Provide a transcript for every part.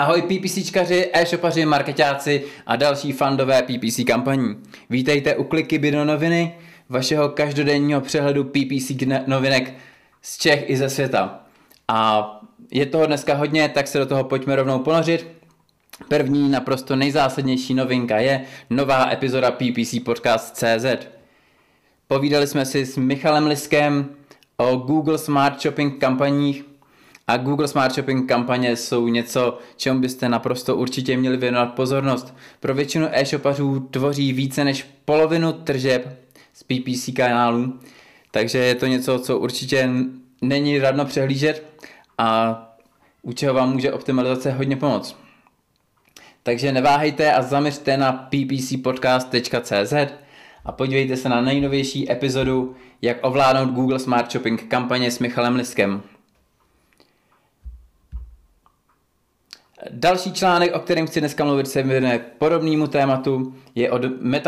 Ahoj PPCčkaři, e-shopaři, marketáci a další fandové PPC kampaní. Vítejte u Kliky do noviny, vašeho každodenního přehledu PPC novinek z Čech i ze světa. A je toho dneska hodně, tak se do toho pojďme rovnou ponořit. První naprosto nejzásadnější novinka je nová epizoda PPC Podcast CZ. Povídali jsme si s Michalem Liskem o Google Smart Shopping kampaních. A Google Smart Shopping kampaně jsou něco, čemu byste naprosto určitě měli věnovat pozornost. Pro většinu e-shopařů tvoří více než polovinu tržeb z PPC kanálů, takže je to něco, co určitě není radno přehlížet a u čeho vám může optimalizace hodně pomoct. Takže neváhejte a zaměřte na ppcpodcast.cz a podívejte se na nejnovější epizodu, jak ovládnout Google Smart Shopping kampaně s Michalem Liskem. Další článek, o kterém chci dneska mluvit, se věnuje podobnému tématu, je od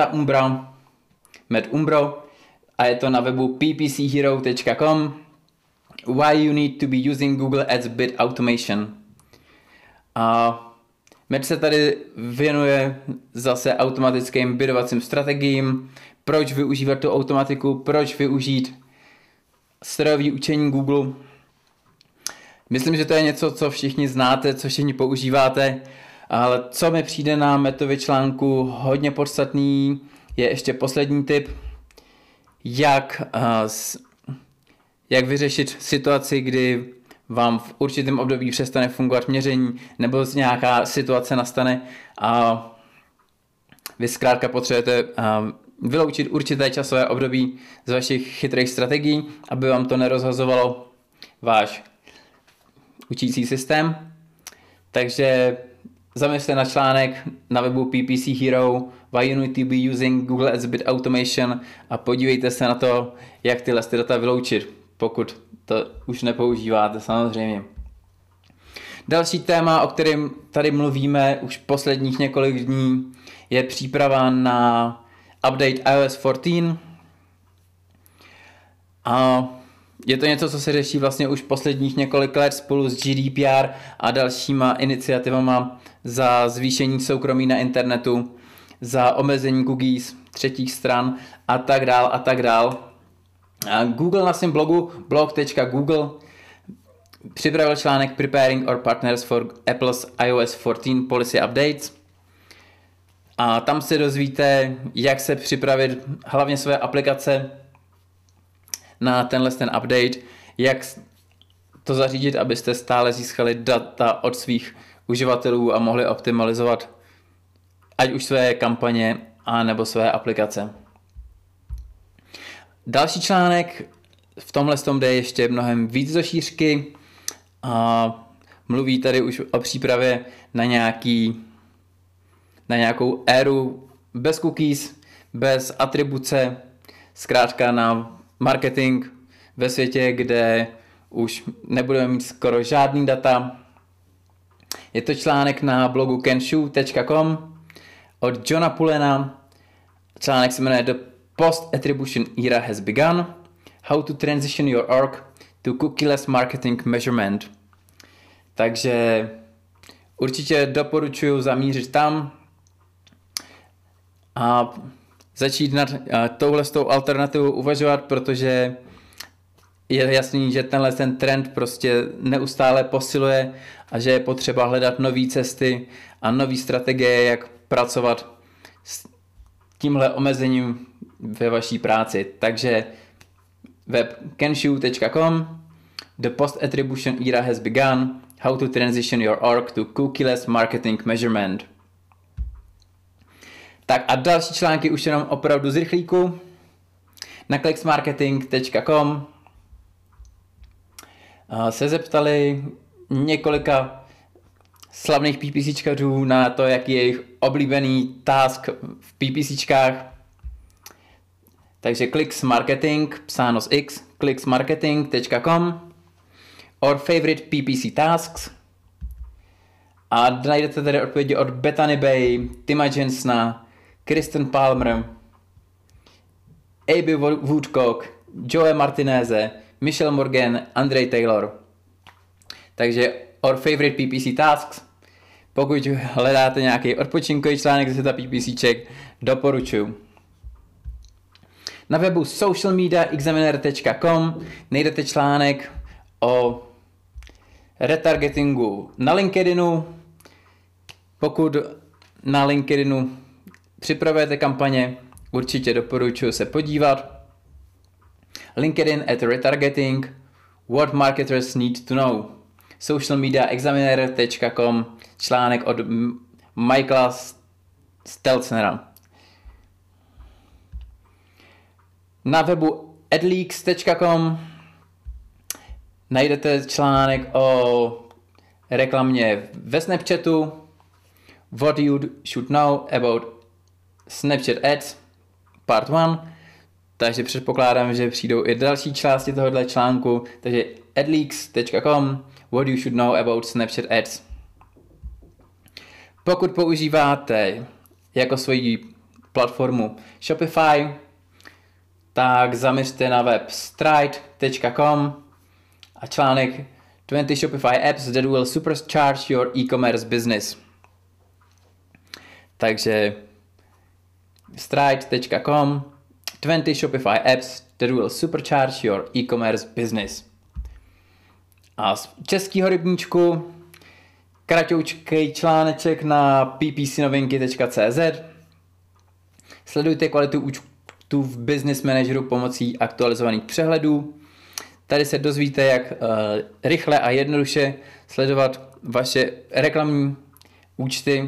MedUmbro a je to na webu ppchero.com. Why you need to be using Google Ads Bid Automation. A Med se tady věnuje zase automatickým bidovacím strategiím, proč využívat tu automatiku, proč využít strojové učení Google. Myslím, že to je něco, co všichni znáte, co všichni používáte, ale co mi přijde na Metově článku hodně podstatný, je ještě poslední tip, jak vyřešit situaci, kdy vám v určitém období přestane fungovat měření, nebo nějaká situace nastane a vy zkrátka potřebujete vyloučit určité časové období z vašich chytrých strategií, aby vám to nerozhazovalo váš učící systém. Takže zaměřte na článek na webu PPC Hero Why you need to be using Google Ads Bid Automation a podívejte se na to, jak tyhle data vyloučit, pokud to už nepoužíváte samozřejmě. Další téma, o kterém tady mluvíme už posledních několik dní, je příprava na update iOS 14. A je to něco, co se řeší vlastně už posledních několik let spolu s GDPR a dalšíma iniciativama za zvýšení soukromí na internetu, za omezení cookies třetích stran a tak dál a tak dál. A Google na svém blogu blog.google připravil článek Preparing our partners for Apple's iOS 14 policy updates. A tam se dozvíte, jak se připravit hlavně své aplikace na ten update, jak to zařídit, abyste stále získali data od svých uživatelů a mohli optimalizovat ať už své kampaně a nebo své aplikace. Další článek v tomhle jde ještě mnohem víc do šířky a mluví tady už o přípravě na nějakou éru bez cookies, bez atribuce, zkrátka na marketing ve světě, kde už nebudeme mít skoro žádný data. Je to článek na blogu kenshu.com od Johna Pullena. Článek se jmenuje The Post-Attribution Era Has Begun. How to Transition Your Org to Cookieless Marketing Measurement. Takže určitě doporučuji zamířit tam a začít nad touhletou alternativou uvažovat, protože je jasný, že ten trend prostě neustále posiluje a že je potřeba hledat nové cesty a nové strategie, jak pracovat s tímhle omezením ve vaší práci. Takže web kenshu.com. The post-attribution era has begun. How to transition your org to cookieless marketing measurement. Tak a další články už jenom opravdu z rychlíku. Na klicksmarketing.com se zeptali několika slavných PPCčkařů na to, jaký je jejich oblíbený task v PPCčkách. Takže klicksmarketing, psáno z X, klicksmarketing.com or favorite PPC tasks. A najdete tady odpovědi od Bethany Bay, Tima Jensona, Kristen Palmer, Abby Woodcock, Joe Martineze, Michelle Morgan, Andrej Taylor. Takže our favorite PPC tasks. Pokud hledáte nějaký odpočinkový článek ze světa PPCček, doporučuji. Na webu socialmediaexaminer.com najdete článek o retargetingu na LinkedInu. Pokud na LinkedInu připravujete kampaně, určitě doporučuji se podívat. LinkedIn at retargeting, what marketers need to know. socialmediaexaminer.com, článek od Michaela Stelznera. Na webu adleaks.com najdete článek o reklamě ve Snapchatu, what you should know about Snapchat ads, part 1, takže předpokládám, že přijdou i další části tohoto článku, takže adleaks.com, what you should know about Snapchat ads. Pokud používáte jako svoji platformu Shopify, tak zaměřte na web stride.com a článek 20 Shopify apps that will supercharge your e-commerce business. Takže stride.com 20 Shopify apps that will supercharge your e-commerce business. A z českého rybníčku kratoučkej článeček na ppcnovinky.cz. Sledujte kvalitu účtů v Business Manageru pomocí aktualizovaných přehledů. Tady se dozvíte, jak rychle a jednoduše sledovat vaše reklamní účty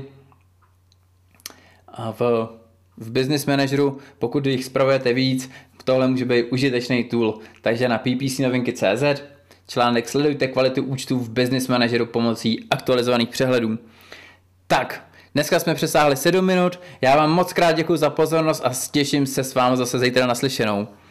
v Business Manageru. Pokud jich spravujete víc, tohle může být užitečný tool. Takže na ppcnovinky.cz článek sledujte kvalitu účtů v Business Manageru pomocí aktualizovaných přehledů. Tak, dneska jsme přesáhli 7 minut. Já vám moc krát děkuji za pozornost a těším se s vámi zase zítra naslyšenou.